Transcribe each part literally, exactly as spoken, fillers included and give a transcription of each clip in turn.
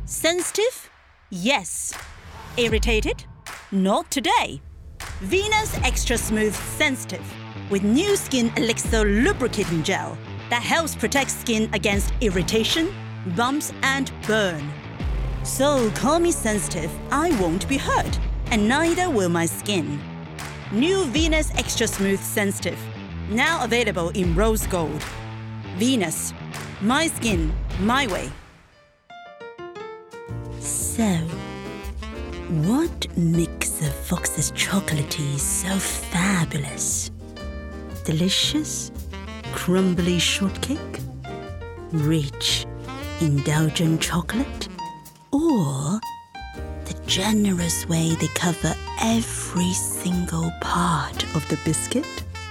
Sensitive? Yes. Irritated? Not today. Venus Extra Smooth Sensitive with new Skin Elixir Lubricating Gel that helps protect skin against irritation, bumps and burn. So call me sensitive, I won't be hurt, and neither will my skin. New Venus Extra Smooth Sensitive, now available in rose gold. Venus, my skin, my way. So, what makes a Fox's chocolatey so fabulous? Delicious, crumbly shortcake? Rich, indulgent chocolate? Or the generous way they cover every single part of the biscuit?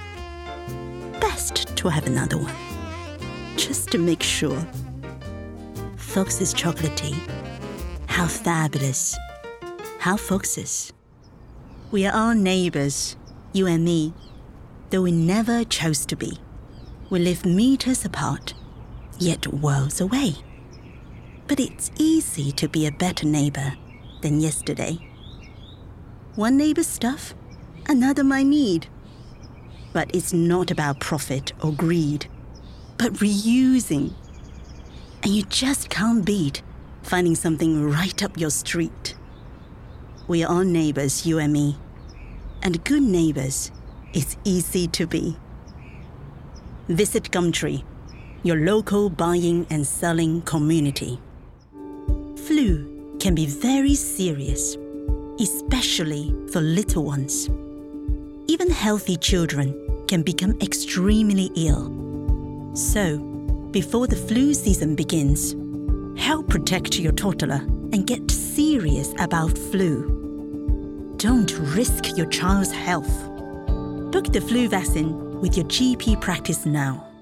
Best to have another one, just to make sure. Fox's chocolatey, how fabulous, how Fox's. We are all neighbors, you and me, though we never chose to be. We live meters apart, yet worlds away. But it's easy to be a better neighbor than yesterday. One neighbor's stuff, another might need. But it's not about profit or greed, but reusing. And you just can't beat finding something right up your street. We are all neighbors, you and me. And good neighbors, it's easy to be. Visit Gumtree, your local buying and selling community. Flu can be very serious, especially for little ones. Even healthy children can become extremely ill. So, before the flu season begins, help protect your toddler and get serious about flu. Don't risk your child's health. Book the flu vaccine with your G P practice now.